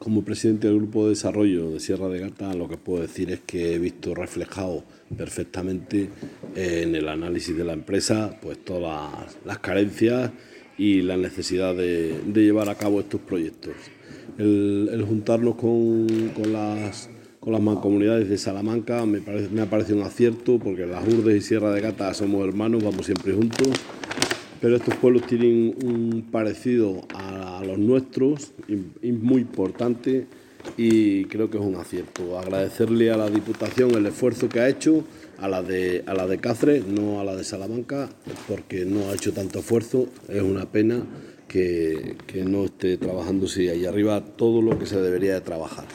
Como presidente del Grupo de Desarrollo de Sierra de Gata, lo que puedo decir es que he visto reflejado perfectamente en el análisis de la empresa pues todas las carencias y la necesidad de llevar a cabo estos proyectos. El juntarnos con las mancomunidades de Salamanca me ha parecido un acierto, porque las Urdes y Sierra de Gata somos hermanos, vamos siempre juntos. Pero estos pueblos tienen un parecido a los nuestros y muy importante, y creo que es un acierto. Agradecerle a la Diputación el esfuerzo que ha hecho, a la de Cáceres, no a la de Salamanca, porque no ha hecho tanto esfuerzo. Es una pena que no esté trabajándose ahí arriba todo lo que se debería de trabajar.